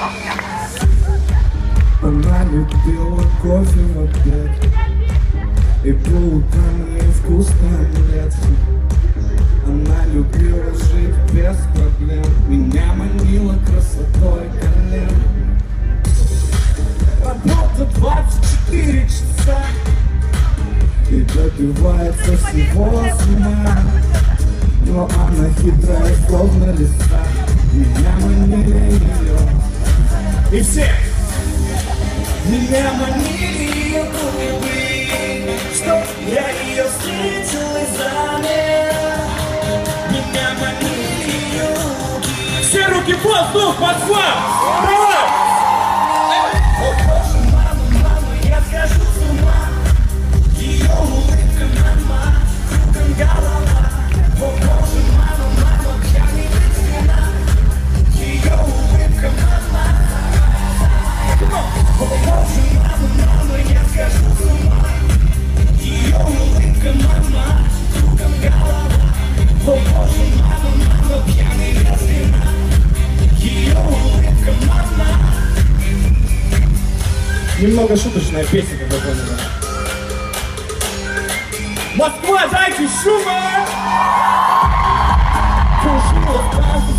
Она любила кофе в обед и по утрам ей вкусно омлет. Она любила жить без проблем, меня манила красотой колен. Работа 24 часа и добивается всего с ума. Но она хитрая, словно лиса, меня манили ее. И все! Меня манили ее губы, чтоб я ее встретил и замер. Меня манили ее руки. Все руки в воздух, пацан! Давай! О боже, мама, мама, я схожу с ума. Ее улыбка, мама, кругом голова. О боже, мама, мама, пьяный без вина. Ее улыбка, мама. О боже, мама, мама, я схожу с ума. Ее улыбка, мама, кругом голова. О боже, мама, мама, пьяный без вина. Ее улыбка, мама. Немного шуточная песня, как вы поняли. Москва, дайте шума! Кружила в